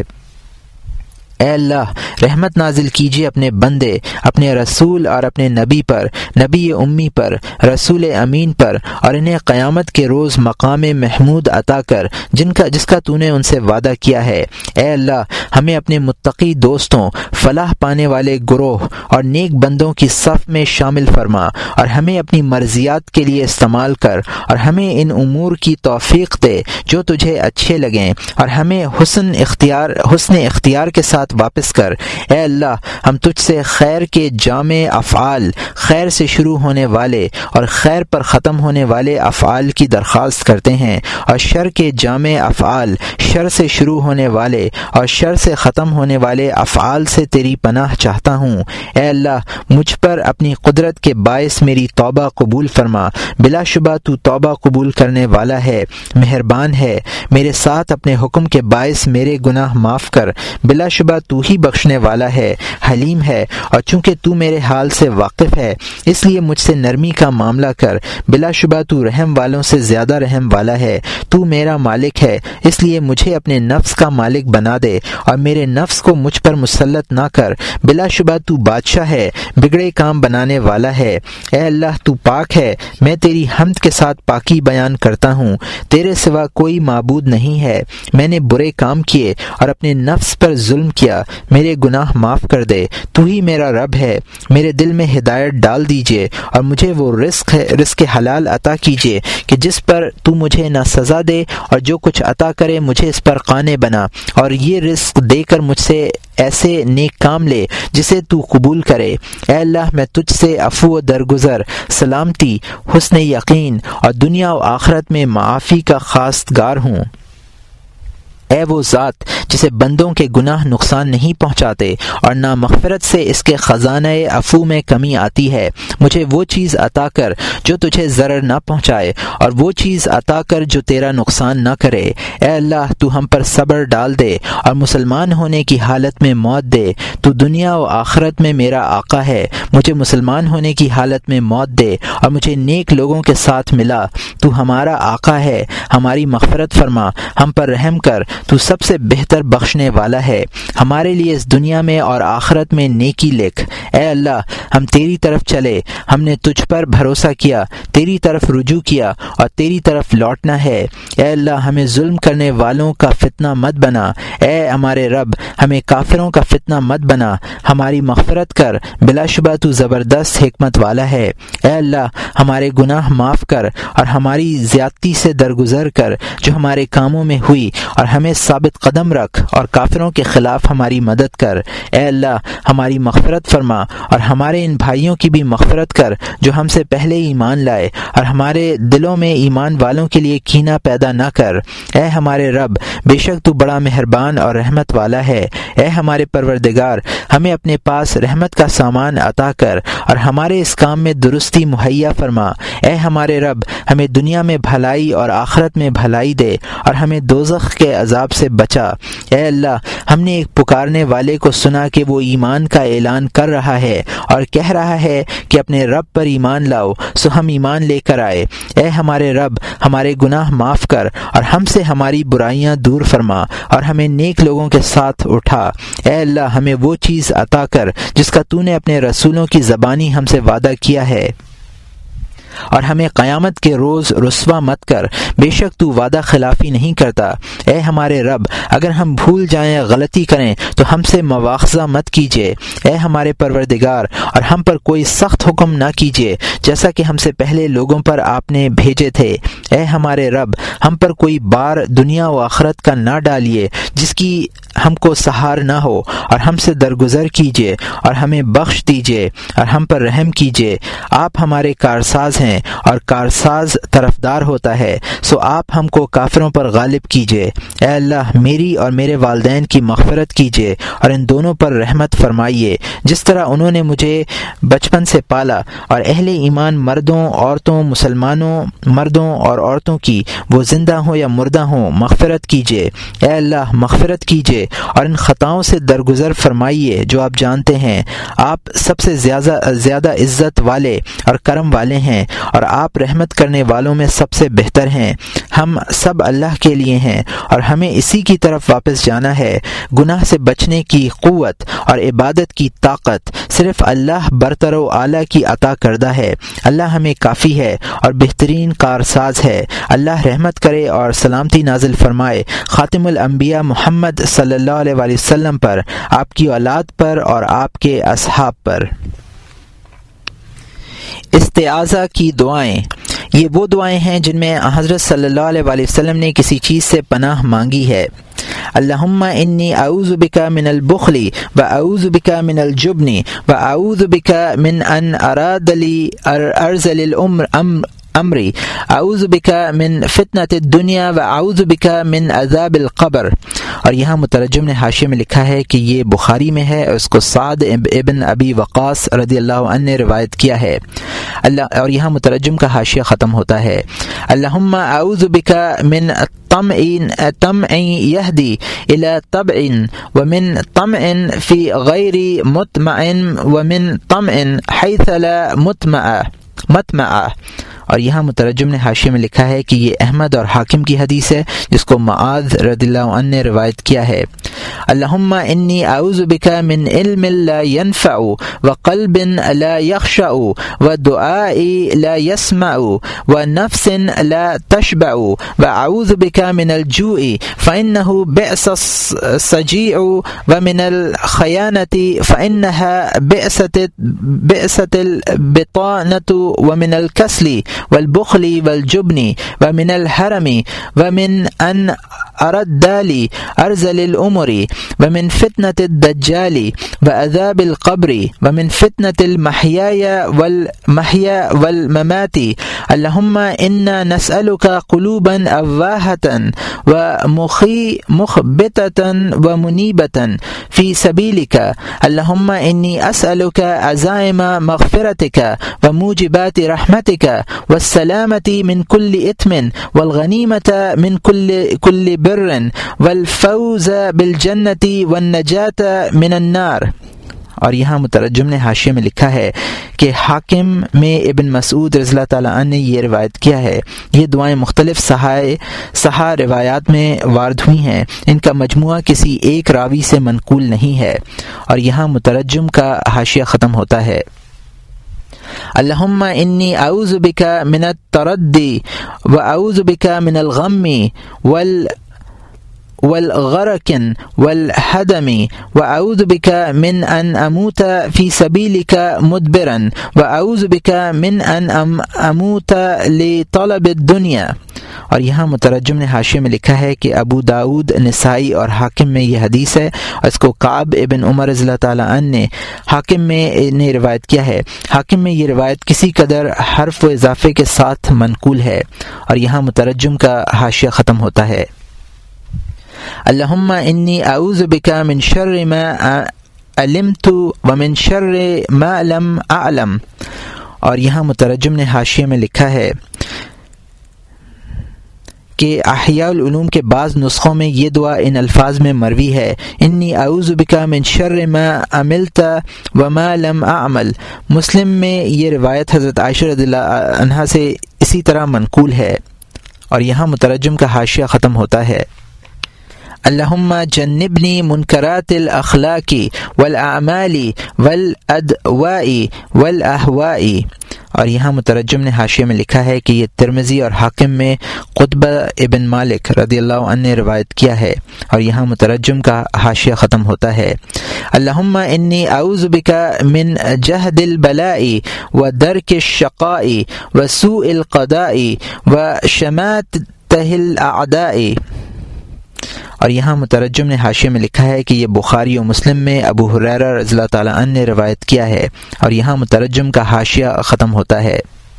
Speaker 1: اے اللہ رحمت نازل کیجیے اپنے بندے، اپنے رسول اور اپنے نبی پر، نبی امی پر، رسول امین پر، اور انہیں قیامت کے روز مقام محمود عطا کر جن کا جس کا تو نے ان سے وعدہ کیا ہے۔ اے اللہ ہمیں اپنے متقی دوستوں، فلاح پانے والے گروہ اور نیک بندوں کی صف میں شامل فرما، اور ہمیں اپنی مرضیات کے لیے استعمال کر، اور ہمیں ان امور کی توفیق دے جو تجھے اچھے لگیں، اور ہمیں حسن اختیار حسن اختیار کے ساتھ واپس کر۔ اے اللہ ہم تجھ سے خیر کے جامع افعال، خیر سے شروع ہونے والے اور خیر پر ختم ہونے والے افعال کی درخواست کرتے ہیں، اور شر کے جامع افعال، شر سے شروع ہونے والے اور شر سے ختم ہونے والے افعال سے تیری پناہ چاہتا ہوں۔ اے اللہ مجھ پر اپنی قدرت کے باعث میری توبہ قبول فرما، بلا شبہ تو توبہ قبول کرنے والا ہے، مہربان ہے۔ میرے ساتھ اپنے حکم کے باعث میرے گناہ معاف کر، بلا شبہ شبہ تو ہی بخشنے والا ہے، حلیم ہے، اور چونکہ تو میرے حال سے واقف ہے اس لیے مجھ سے نرمی کا معاملہ کر۔ بلا شبہ تو رحم والوں سے زیادہ رحم والا ہے۔ تو میرا مالک ہے اس لیے مجھے اپنے نفس کا مالک بنا دے اور میرے نفس کو مجھ پر مسلط نہ کر۔ بلا شبہ تو بادشاہ ہے، بگڑے کام بنانے والا ہے۔ اے اللہ تو پاک ہے، میں تیری حمد کے ساتھ پاکی بیان کرتا ہوں۔ تیرے سوا کوئی معبود نہیں ہے۔ میں نے برے کام کیے اور اپنے نفس پر ظلم کیا، میرے گناہ معاف کر دے۔ تو ہی میرا رب ہے، میرے دل میں ہدایت ڈال دیجیے اور مجھے وہ رزق ہے رزق حلال عطا کیجیے کہ جس پر تو مجھے نہ سزا دے اور جو کچھ عطا کرے مجھے اس پر قانع بنا، اور یہ رزق دے کر مجھ سے ایسے نیک کام لے جسے تو قبول کرے۔ اے اللہ میں تجھ سے عفو و درگزر، سلامتی، حسن یقین اور دنیا و آخرت میں معافی کا خواستگار ہوں۔ اے وہ ذات جسے بندوں کے گناہ نقصان نہیں پہنچاتے اور نہ مغفرت سے اس کے خزانہ عفو میں کمی آتی ہے، مجھے وہ چیز عطا کر جو تجھے ضرر نہ پہنچائے اور وہ چیز عطا کر جو تیرا نقصان نہ کرے۔ اے اللہ تو ہم پر صبر ڈال دے اور مسلمان ہونے کی حالت میں موت دے۔ تو دنیا و آخرت میں میرا آقا ہے، مجھے مسلمان ہونے کی حالت میں موت دے اور مجھے نیک لوگوں کے ساتھ ملا۔ تو ہمارا آقا ہے، ہماری مغفرت فرما، ہم پر رحم کر، تو سب سے بہتر بخشنے والا ہے۔ ہمارے لیے اس دنیا میں اور آخرت میں نیکی لکھ۔ اے اللہ ہم تیری طرف چلے، ہم نے تجھ پر بھروسہ کیا، تیری طرف رجوع کیا اور تیری طرف لوٹنا ہے۔ اے اللہ ہمیں ظلم کرنے والوں کا فتنہ مت بنا، اے ہمارے رب ہمیں کافروں کا فتنہ مت بنا، ہماری مغفرت کر، بلا شبہ تو زبردست حکمت والا ہے۔ اے اللہ ہمارے گناہ معاف کر اور ہماری زیادتی سے درگزر کر جو ہمارے کاموں میں ہوئی، اور ہمیں ثابت قدم رکھ اور کافروں کے خلاف ہماری مدد کر۔ اے اللہ ہماری مغفرت فرما اور ہمارے ان بھائیوں کی بھی مغفرت کر جو ہم سے پہلے ایمان لائے، اور ہمارے دلوں میں ایمان والوں کے لیے کینہ پیدا نہ کر۔ اے ہمارے رب بے شک تو بڑا مہربان اور رحمت والا ہے۔ اے ہمارے پروردگار ہمیں اپنے پاس رحمت کا سامان عطا کر اور ہمارے اس کام میں درستی مہیا فرما۔ اے ہمارے رب ہمیں دنیا میں بھلائی اور آخرت میں بھلائی دے اور ہمیں دوزخ کے عذاب سے بچا۔ اے اللہ ہم نے ایک پکارنے والے کو سنا کہ وہ ایمان کا اعلان کر رہا ہے اور کہہ رہا ہے کہ اپنے رب پر ایمان لاؤ، سو ہم ایمان لے کر آئے۔ اے ہمارے رب ہمارے گناہ معاف کر اور ہم سے ہماری برائیاں دور فرما اور ہمیں نیک لوگوں کے ساتھ اٹھا۔ اے اللہ ہمیں وہ چیز عطا کر جس کا تو نے اپنے رسولوں کی زبانی ہم سے وعدہ کیا ہے، اور ہمیں قیامت کے روز رسوا مت کر، بے شک تو وعدہ خلافی نہیں کرتا۔ اے ہمارے رب اگر ہم بھول جائیں، غلطی کریں تو ہم سے مواخذہ مت کیجیے۔ اے ہمارے پروردگار اور ہم پر کوئی سخت حکم نہ کیجیے جیسا کہ ہم سے پہلے لوگوں پر آپ نے بھیجے تھے۔ اے ہمارے رب ہم پر کوئی بار دنیا و آخرت کا نہ ڈالیے جس کی ہم کو سہار نہ ہو، اور ہم سے درگزر کیجیے اور ہمیں بخش دیجیے اور ہم پر رحم کیجیے۔ آپ ہمارے کارساز ہیں اور کارساز طرفدار ہوتا ہے، سو آپ ہم کو کافروں پر غالب کیجیے۔ اے اللہ میری اور میرے والدین کی مغفرت کیجیے اور ان دونوں پر رحمت فرمائیے، جس طرح انہوں نے مجھے بچپن سے پالا، اور اہل ایمان مردوں عورتوں مسلمانوں مردوں اور عورتوں کی، وہ زندہ ہوں یا مردہ ہوں، مغفرت کیجیے۔ اے اللہ مغفرت کیجیے اور ان خطاؤں سے درگزر فرمائیے جو آپ جانتے ہیں۔ آپ سب سے زیادہ زیادہ عزت والے اور کرم والے ہیں، اور آپ رحمت کرنے والوں میں سب سے بہتر ہیں۔ ہم سب اللہ کے لیے ہیں اور ہمیں اسی کی طرف واپس جانا ہے۔ گناہ سے بچنے کی قوت اور عبادت کی طاقت صرف اللہ برتر و اعلیٰ کی عطا کردہ ہے۔ اللہ ہمیں کافی ہے اور بہترین کارساز ہے۔ اللہ رحمت کرے اور سلامتی نازل فرمائے خاتم الانبیاء محمد صلی اللہ علیہ وآلہ وسلم پر، آپ کی اولاد پر اور آپ کے اصحاب پر۔ استعاذہ کی دعائیں۔ یہ وہ دعائیں ہیں جن میں حضرت صلی اللہ علیہ وآلہ وسلم نے کسی چیز سے پناہ مانگی ہے۔ اللہم انی اعوذ بک من البخل و اعوذ بک من الجبن و اعوذ بک من ان اراد لی ارذل الامر امر امری اعوذ بک من فتنة الدنیا و اعوذ بک من عذاب القبر۔ اور یہاں مترجم نے حاشیے میں لکھا ہے کہ یہ بخاری میں ہے اور اس کو سعد ابن ابی وقاص رضی اللہ عنہ نے روایت کیا ہے اللہ اور یہاں مترجم کا حاشیہ ختم ہوتا ہے اللہم اعوذ بک من طمع طمع یہدی الی طبع ومن طمع فی غیر مطمع ومن طمع حیث لا مطمع مطمع اور یہاں مترجم نے حاشیے میں لکھا ہے کہ یہ احمد اور حاکم کی حدیث ہے جس کو معاذ رضی اللہ عنہ نے روایت کیا ہے اللہم انی اعوذ بک من علم لا ينفع وقلب لا يخشع ودعاء لا يسمع ونفس لا تشبع واعوذ بک من الجوع فانه بئس السجيع ومن الخيانة فانها بئست بئست البطانة ومن الكسل والبخل والجبن ومن الحرم ومن ان اردال ارزل الامر ومن فتنة الدجال وعذاب القبر ومن فتنة المحيا والمحيا والممات اللهم انا نسألك قلوبا أواهة ومخي مخبتة ومنيبة في سبيلك اللهم اني اسألك عزائم مغفرتك وموجبات رحمتك والسلامة من كل إثم والغنيمة من كل كل بر والفوز بالجنة والنجاة من النار اور یہاں مترجم نے حاشیے میں لکھا ہے کہ حاکم میں ابن مسعود رضی اللہ تعالیٰ عنہ نے یہ روایت کیا ہے یہ دعائیں مختلف صحائے صحا روایات میں وارد ہوئی ہیں ان کا مجموعہ کسی ایک راوی سے منقول نہیں ہے اور یہاں مترجم کا حاشیہ ختم ہوتا ہے اللہم انی اعوذ بک من التردی واعوذ بک من الغم وال والغرق والهدم وأعوذ بك من أن أموت في سبيلك مدبرا وأعوذ بك من أن أموت لطلب الدنيا اور یہاں مترجم نے حاشیے میں لکھا ہے کہ ابو داود نسائی اور حاکم میں یہ حدیث ہے اور اس کو کعب ابن عمر رضی اللہ تعالیٰ عنہ نے حاکم میں نے روایت کیا ہے حاکم میں یہ روایت کسی قدر حرف و اضافے کے ساتھ منقول ہے اور یہاں مترجم کا حاشیہ ختم ہوتا ہے اللہم انی اعوذ بک من شر ما علمت ومن شر ما لم اعلم اور یہاں مترجم نے حاشیے میں لکھا ہے کہ احیاء العلوم کے بعض نسخوں میں یہ دعا ان الفاظ میں مروی ہے انی اعوذ بک من شر ما عملت وما لم اعمل مسلم میں یہ روایت حضرت عائشہ رضی اللہ عنہا سے اسی طرح منقول ہے اور یہاں مترجم کا حاشیہ ختم ہوتا ہے اللہم جنبنی منکرات الاخلاق والاعمال والادواء والاہواء اور یہاں مترجم نے حاشیے میں لکھا ہے کہ یہ ترمذی اور حاکم میں قطبہ ابن مالک رضی اللہ عنہ نے روایت کیا ہے اور یہاں مترجم کا حاشیہ ختم ہوتا ہے اللہم انی اعوذ بک من جہد البلاء ودرک الشقاء وسوء القضاء وشماتہ الاعداء اور یہاں مترجم نے حاشیے میں لکھا ہے کہ یہ بخاری و مسلم میں ابو ہریرہ رضی اللہ تعالیٰ عنہ نے روایت کیا ہے اور یہاں مترجم کا حاشیہ ختم ہوتا ہے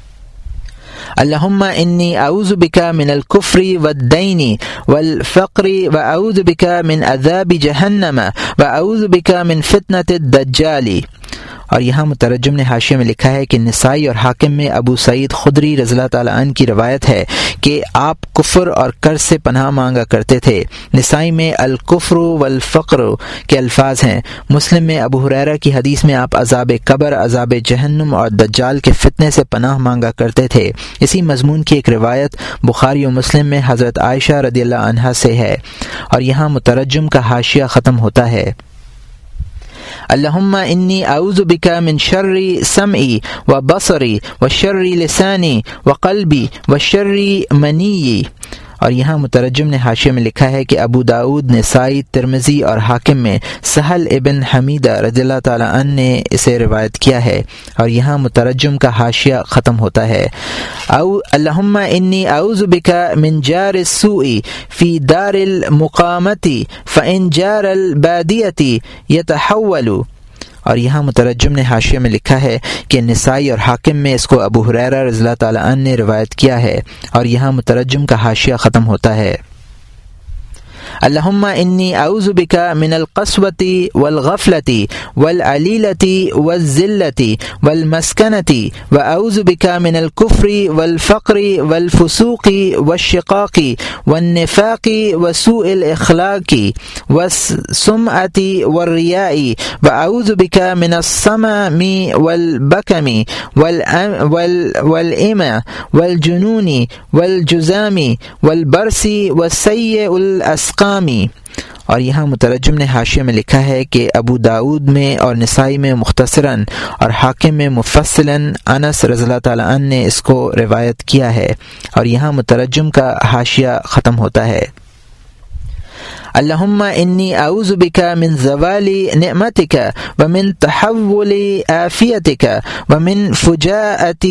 Speaker 1: اللہم انی اعوذ بک من الکفر والدین والفقر واعوذ بک من عذاب جہنم واعوذ بک من فتنة الدجال اور یہاں مترجم نے حاشیے میں لکھا ہے کہ نسائی اور حاکم میں ابو سعید خدری رضی اللہ تعالیٰ عنہ کی روایت ہے کہ آپ کفر اور قرض سے پناہ مانگا کرتے تھے نسائی میں الکفر والفقر کے الفاظ ہیں مسلم میں ابو ہریرہ کی حدیث میں آپ عذاب قبر عذاب جہنم اور دجال کے فتنے سے پناہ مانگا کرتے تھے اسی مضمون کی ایک روایت بخاری و مسلم میں حضرت عائشہ رضی اللہ عنہا سے ہے اور یہاں مترجم کا حاشیہ ختم ہوتا ہے اللہم انی اعوذ بک من شر سمعی و بصری و شر لسانی و قلبی و شر منی اور یہاں مترجم نے حاشیے میں لکھا ہے کہ ابو داود نسائی ترمذی اور حاکم میں سہل ابن حمیدہ رضی اللہ تعالیٰ عنہ نے اسے روایت کیا ہے اور یہاں مترجم کا حاشیہ ختم ہوتا ہے او اللہم انی اعوذ بک من جار السوء فی دار المقامت فان جار البادیۃ یتحول اور یہاں مترجم نے حاشیے میں لکھا ہے کہ نسائی اور حاکم میں اس کو ابو ہریرہ رضی اللہ تعالیٰ عنہ نے روایت کیا ہے اور یہاں مترجم کا حاشیہ ختم ہوتا ہے اللہم انی اعوذ بک من القسوۃ والغفلۃ والعلیلۃ والذلۃ والمسکنۃ واعوذ بک من الکفر والفقر والفسوق والشقاق والنفاق وسوء الاخلاق والسمعۃ والریاء واعوذ بک من السمم والبکم والعمى والجنون والجذام والبرص والسیء الاسقام۔ اور یہاں مترجم نے حاشیے میں لکھا ہے کہ ابو داود میں اور نسائی میں مختصراً اور حاکم میں مفصلاً انس رضی اللہ تعالیٰ عنہ نے اس کو روایت کیا ہے، اور یہاں مترجم کا حاشیہ ختم ہوتا ہے۔ اللہم انی اعوذ بک من زوال نعمتک ومن تحول عافیتک ومن فجاءۃ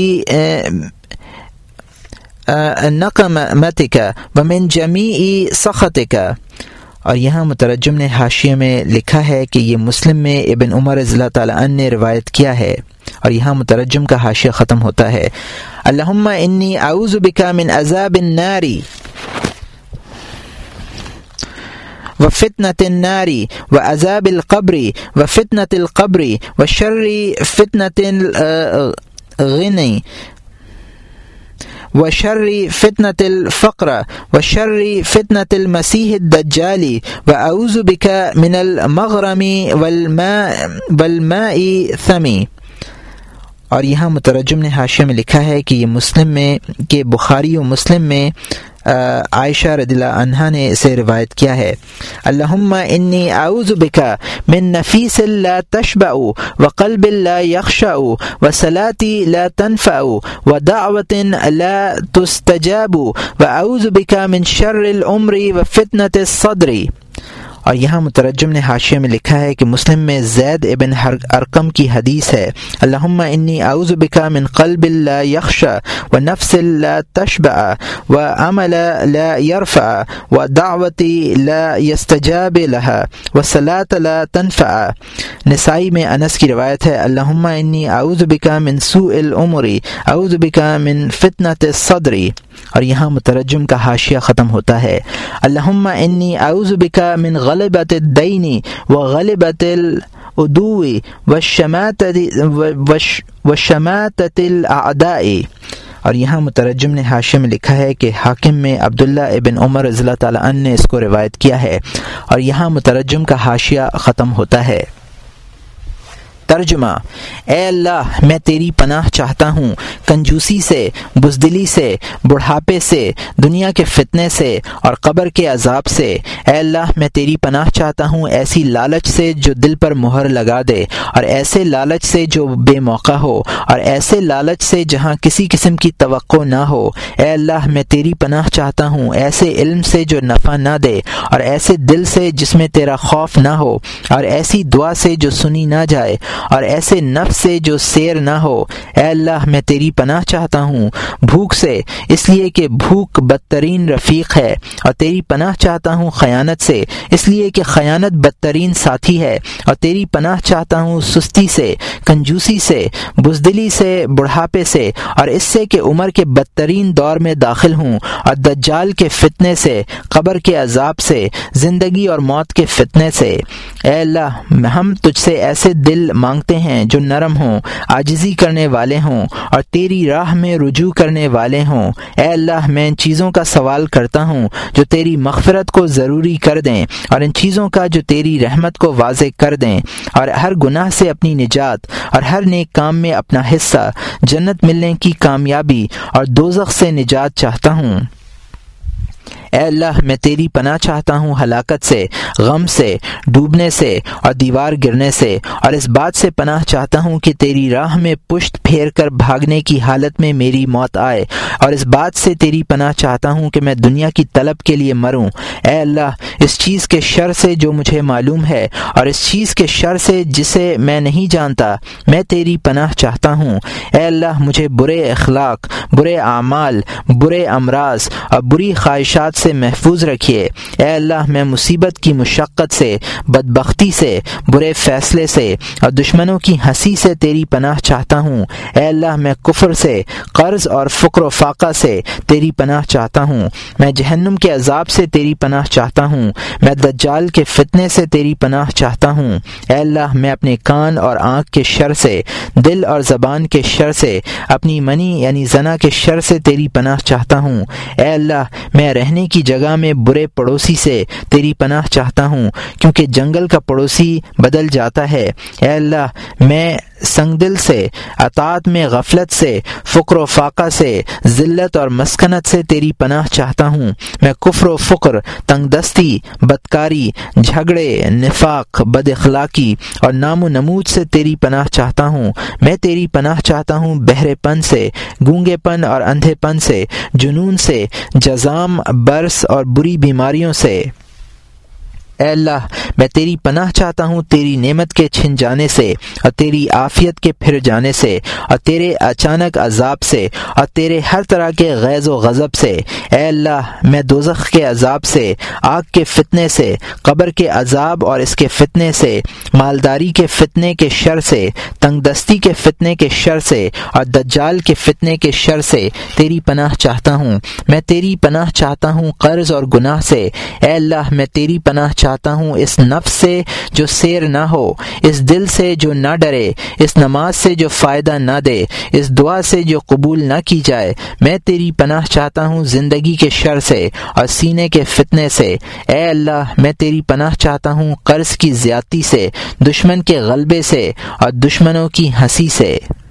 Speaker 1: نقمتک ومن جمیع سخطک۔ اور یہاں مترجم نے حاشیے میں لکھا ہے کہ یہ مسلم میں ابن عمر رضی اللہ تعالیٰ عنہ نے روایت کیا ہے، اور یہاں مترجم کا حاشیہ ختم ہوتا ہے۔ اللہم انی اعوذ بک من عذاب النار وفتنة النار وعذاب القبر وفتنة القبر وشر فتنة الغنی وشر فتنة الفقر وشر فتنة المسیح الدجال واعوذ بک من المغرم والماء والماء ثمی۔ اور یہاں مترجم نے حاشیے میں لکھا ہے کہ یہ مسلم میں کہ بخاری و مسلم میں عائشہ رضی اللہ عنہا نے اسے روایت کیا ہے۔ اللہم انی اعوذ بک من نفیس لا تشبع وقلب لا یخشع وصلاة لا تنفع ودعوة لا تستجاب واعوذ بک من شر العمر وفتنة الصدر۔ اور یہاں مترجم نے حاشیے میں لکھا ہے کہ مسلم میں زید ابن ارقم کی حدیث ہے، اللہم انی اعوذ بک من قلب لا یخشع ونفس لا تشبع وعمل لا یرفع ودعوت لا یستجاب لها وصلاة لا تنفع۔ نسائی میں انس کی روایت ہے، اللہم انی اعوذ بک من سوء العمر اعوذ بک من فتنة الصدر۔ اور یہاں مترجم کا حاشیہ ختم ہوتا ہے، اللہم انی اعوذ بک من غلبۃ الدین وغلبۃ العدو وشماتۃ الاعداء۔ اور یہاں مترجم نے حاشیے میں لکھا ہے کہ حاکم میں عبداللہ ابن عمر رضی اللہ تعالیٰ عنہ نے اس کو روایت کیا ہے، اور یہاں مترجم کا حاشیہ ختم ہوتا ہے۔ ترجمہ: اے اللہ، میں تیری پناہ چاہتا ہوں کنجوسی سے، بزدلی سے، بڑھاپے سے، دنیا کے فتنے سے اور قبر کے عذاب سے۔ اے اللہ، میں تیری پناہ چاہتا ہوں ایسی لالچ سے جو دل پر مہر لگا دے، اور ایسے لالچ سے جو بے موقع ہو، اور ایسے لالچ سے جہاں کسی قسم کی توقع نہ ہو۔ اے اللہ، میں تیری پناہ چاہتا ہوں ایسے علم سے جو نفع نہ دے، اور ایسے دل سے جس میں تیرا خوف نہ ہو، اور ایسی دعا سے جو سنی نہ جائے، اور ایسے نفس سے جو سیر نہ ہو۔ اے اللہ، میں تیری پناہ چاہتا ہوں بھوک سے، اس لیے کہ بھوک بدترین رفیق ہے، اور تیری پناہ چاہتا ہوں خیانت سے، اس لیے کہ خیانت بدترین ساتھی ہے، اور تیری پناہ چاہتا ہوں سستی سے، کنجوسی سے، بزدلی سے، بڑھاپے سے، اور اس سے کہ عمر کے بدترین دور میں داخل ہوں، اور دجال کے فتنے سے، قبر کے عذاب سے، زندگی اور موت کے فتنے سے۔ اے اللہ، ہم تجھ سے ایسے دل مانگتے ہیں جو نرم ہوں، عاجزی کرنے والے ہوں، اور تیری راہ میں رجوع کرنے والے ہوں۔ اے اللہ، میں ان چیزوں کا سوال کرتا ہوں جو تیری مغفرت کو ضروری کر دیں، اور ان چیزوں کا جو تیری رحمت کو واضح کر دیں، اور ہر گناہ سے اپنی نجات، اور ہر نیک کام میں اپنا حصہ، جنت ملنے کی کامیابی اور دوزخ سے نجات چاہتا ہوں۔ اے اللہ، میں تیری پناہ چاہتا ہوں ہلاکت سے، غم سے، ڈوبنے سے اور دیوار گرنے سے، اور اس بات سے پناہ چاہتا ہوں کہ تیری راہ میں پشت پھیر کر بھاگنے کی حالت میں میری موت آئے، اور اس بات سے تیری پناہ چاہتا ہوں کہ میں دنیا کی طلب کے لیے مروں۔ اے اللہ، اس چیز کے شر سے جو مجھے معلوم ہے، اور اس چیز کے شر سے جسے میں نہیں جانتا، میں تیری پناہ چاہتا ہوں۔ اے اللہ، مجھے برے اخلاق، برے اعمال، برے امراض اور بری خواہشات سے محفوظ رکھیے۔ اے اللہ میں مصیبت کی مشقت سے، بدبختی سے، برے فیصلے سے اور دشمنوں کی ہنسی سے تیری پناہ چاہتا ہوں۔ اے اللہ میں کفر سے، قرض اور فقر و فاقہ سے تیری پناہ چاہتا ہوں۔ میں جہنم کے عذاب سے تیری پناہ چاہتا ہوں۔ میں دجال کے فتنے سے تیری پناہ چاہتا ہوں۔ اے اللہ میں اپنے کان اور آنکھ کے شر سے، دل اور زبان کے شر سے، اپنی منی یعنی زنا کے شر سے تیری پناہ چاہتا ہوں۔ اے اللہ میں رہنے کی جگہ میں برے پڑوسی سے تیری پناہ چاہتا ہوں، کیونکہ جنگل کا پڑوسی بدل جاتا ہے۔ اے اللہ میں سنگ دل سے، اطاعت میں غفلت سے، فقر و فاقہ سے، ذلت اور مسکنت سے تیری پناہ چاہتا ہوں۔ میں کفر و فقر، تنگ دستی، بدکاری، جھگڑے، نفاق، بد اخلاقی اور نام و نمود سے تیری پناہ چاہتا ہوں۔ میں تیری پناہ چاہتا ہوں بہرے پن سے، گونگے پن اور اندھے پن سے، جنون سے، جزام، برس اور بری بیماریوں سے۔ اے اللہ میں تیری پناہ چاہتا ہوں تیری نعمت کے چھن جانے سے اور تیری عافیت کے پھر جانے سے اور تیرے اچانک عذاب سے اور تیرے ہر طرح کے غیظ و غضب سے۔ اے اللہ میں دوزخ کے عذاب سے، آگ کے فتنے سے، قبر کے عذاب اور اس کے فتنے سے، مالداری کے فتنے کے شر سے، تنگ دستی کے فتنے کے شر سے اور دجال کے فتنے کے شر سے تیری پناہ چاہتا ہوں۔ میں تیری پناہ چاہتا ہوں قرض اور گناہ سے۔ اے اللہ میں تیری پناہ چاہتا ہوں اس نفس سے جو سیر نہ ہو، اس دل سے جو نہ ڈرے، اس نماز سے جو فائدہ نہ دے، اس دعا سے جو قبول نہ کی جائے۔ میں تیری پناہ چاہتا ہوں زندگی کے شر سے اور سینے کے فتنے سے۔ اے اللہ میں تیری پناہ چاہتا ہوں قرض کی زیادتی سے، دشمن کے غلبے سے اور دشمنوں کی ہنسی سے۔